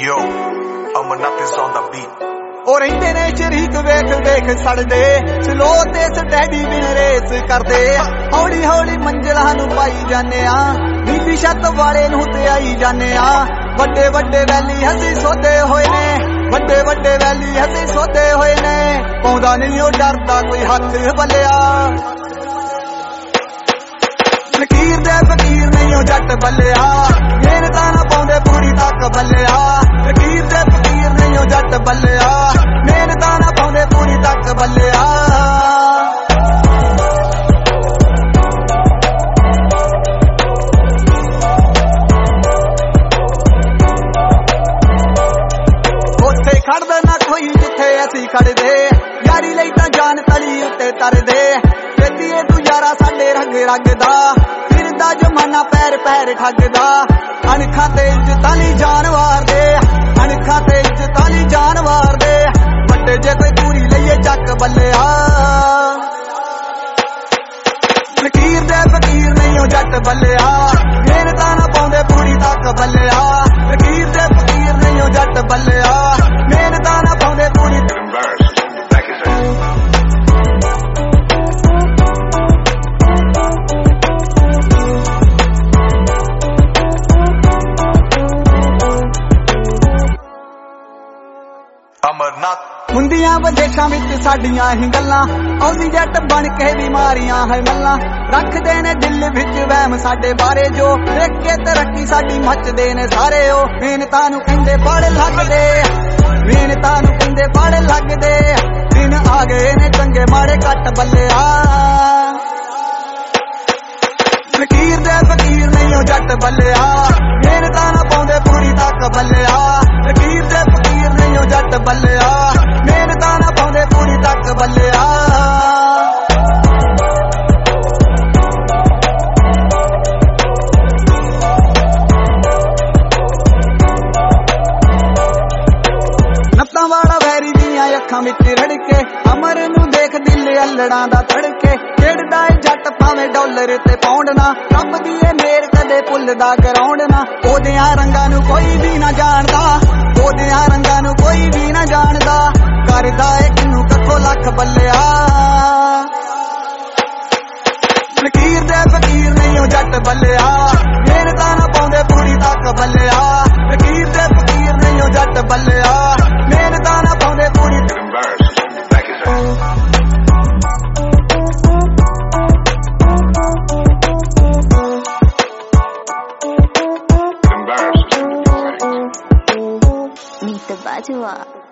Yo, Amarnath is on the beat. ਉਹ ਰਹਿੰਦੇ ਨੇ ਸ਼ਰੀਕ ਵੇਖ ਵੇਖ ਸੜਦੇ ਸਲੋ ਤੇ ਸਟੈਡੀ ਬਿਨ ਰੇਸ ਕਰਦੇ ਹੌਲੀ ਹੌਲੀ ਮੰਜ਼ਿਲਾਂ ਨੂੰ ਪਾਈ ਜਾਂਦੇ ਆ ਨੀਲੀ ਛੱਤ ਵਾਲੇ ਨੂੰ ਤੇ ਆਈ ਜਾਂਦੇ ਆ ਵੱਡੇ ਵੱਡੇ ਵੈਲੀ ਹੱਸੀ ਸੋਦੇ ਹੋਏ ਨੇ ਵੱਡੇ ਵੱਡੇ ਵੈਲੀ ਹੱਸੀ ਸੋਦੇ ਹੋਏ ਨੇ ਪਾਉਂਦਾ ਨਹੀਂ ਉਹ ਡਰਦਾ ਕੋਈ ਹੱਥ ਬੱਲਿਆ ਫਕੀਰ ਦੇ ਫਕੀਰ ਨਹੀਂ ਉਹ ਜੱਟ ਬੱਲਿਆ ਮਿਹਨਤਾਂ ਨਾ ਪਾਉਂਦੇ ਪੂਰੀ ਤੱਕ ਬੱਲਿਆ ਫਕੀਰ ਦੇ ਫਕੀਰ ਨਹੀਂ ਉਹ ਜੱਟ ਬੱਲਿਆ ਮਿਹਨਤਾਂ ਨਾ ਪਾਉਂਦੇ ਪੂਰੀ ਤੱਕ ਬੱਲਿਆ ਉੱਥੇ ਖੜਦਾ ਨਾ ਕੋਈ ਜਿੱਥੇ ਅਸੀਂ ਖੜਦੇ ਯਾਰੀ ਲਈ ਤਾਂ ਜਾਨ ਤਲੀ ਉੱਤੇ ਤਰਦੇ ਵੇਦੀਏ ਤੂੰ ਯਾਰਾ ਸਾਡੇ ਰੰਗ ਰੰਗਦਾ ਫਿਰਦਾ ਜਮਾਨਾ ਪੈਰ ਪੈਰ ਠੱਗਦਾ ਅਣਖਾਂ ਤੇ ਇੱਜ਼ਤਾਂ ਲਈ ਜਾਨ ਵਾਰਦੇ ਅਣਖਾਂ ਤੇ ਇੱਜ਼ਤਾਂ ਲਈ ਜਾਨ ਵਾਰਦੇ ਵੱਡੇ ਜੇ ਕੋਈ ਪੂਰੀ ਲਈਏ ਚੱਕ ਬੱਲਿਆ ਫਕੀਰ ਦੇ ਫਕੀਰ ਨਹੀਂ ਉਹ ਜੱਟ ਬੱਲਿਆ ਮਿਹਨਤਾਂ ਨਾ ਪਾਉਂਦੇ ਪੂਰੀ ਤੱਕ ਬੱਲਿਆ ਫਕੀਰ ਦੇ ਫਕੀਰ ਨਹੀਂ ਉਹ ਜੱਟ ਬੱਲਿਆ ਮਿਹਨਤਾਂ ਨਾ ਪਾਉਂਦੇ ਪੂਰੀ Amarnath ਹੁੰਦੀਆਂ ਵਿਦੇਸ਼ਾਂ ਵਿੱਚ ਸਾਡੀਆਂ ਹੀ ਗੱਲਾਂ ਆਉਂਦੀ ਜੱਟ ਬਣ ਕੇ ਵੀ ਮਾਰੀਆਂ ਹੈ ਮੱਲਾਂ ਰੱਖਦੇ ਨੇ ਦਿਲ ਵਿੱਚ ਵਹਿਮ ਸਾਡੇ ਬਾਰੇ ਜੋ ਦੇਖ ਕੇ ਤਰੱਕੀ ਸਾਡੀ ਮੱਚਦੇ ਨੇ ਸਾਰੇ ਉਹ ਮਿਹਨਤਾਂ ਨੂੰ ਕਹਿੰਦੇ ਪੜ ਲੱਗਦੇ ਮਿਹਨਤਾਂ ਨੂੰ ਕਹਿੰਦੇ ਪੜ ਲੱਗਦੇ ਦਿਨ ਆ ਗਏ ਨੇ ਚੰਗੇ ਮਾੜੇ ਘੱਟ ਬੱਲਿਆ ਫਕੀਰ ਦੇ ਫਕੀਰ ਨਹੀਂ ਉਹ ਜੱਟ ਬੱਲਿਆ ਮਿਹਨਤਾਂ ਨਾ ਪਾਉਂਦੇ ਪੂਰੀ ਤੱਕ ਬੱਲਿਆ ਫਕੀਰ ਦੇ ਫਕੀਰ ਨਹੀਂ ਉਹ ਜੱਟ ਬੱਲਿਆ ਮਿਹਨਤਾਂ ਨਾ ਪਾਉਂਦੇ ਪੂਰੀ ਤੱਕ ਬੱਲਿਆ ਨੱਤਾਂ ਵਾਲਾ ਵੈਰੀ ਦੀਆਂ ਅੱਖਾਂ ਵਿੱਚ ਰੜਕੇ ਅਮਰ ਨੂੰ ਦੇਖ ਦਿਲ ਅਲੜਾਂ ਦਾ ਧੜਕੇ ਖੇਡਦਾ ਏ ਜੱਟ ਭਾਵੇਂ ਡਾਲਰ ਤੇ ਪਾਉਂਡ ਨਾ ਰੱਬ ਦੀ ਏ ਮੇਰ ਕਦੇ ਭੁੱਲਦਾ ਗਰਾਉਂਡ ਨਾ ਉਹਦਿਆਂ ਰੰਗਾਂ ਨੂੰ ਕੋਈ ਵੀ ਨਾ ਜਾਣਦਾ ਉਹਦਿਆਂ ਰੰਗਾਂ ਨੂੰ ਕੋਈ ਵੀ ਨਾ ਜਾਣਦਾ ਕਰਦਾ ਏ ਕਿਨੂੰ ਕੱਖੋ ਲੱਖ ਬੱਲਿਆ ਫਕੀਰ ਦੇ ਫਕੀਰ ਨਹੀਂ ਉਹ ਜੱਟ ਬੱਲਿਆ ਮਿਹਨਤਾਂ ਨਾ ਪਾਉਂਦੇ ਪੂਰੀ ਤੱਕ ਬੱਲਿਆ ਫਕੀਰ ਦੇ ਫਕੀਰ ਨਹੀਂ ਉਹ ਜੱਟ ਬੱਲਿਆ ਮਿਹਨਤਾਂ ਨਾ ਪਾਉਂਦੇ ਪੂਰੀ Minta baju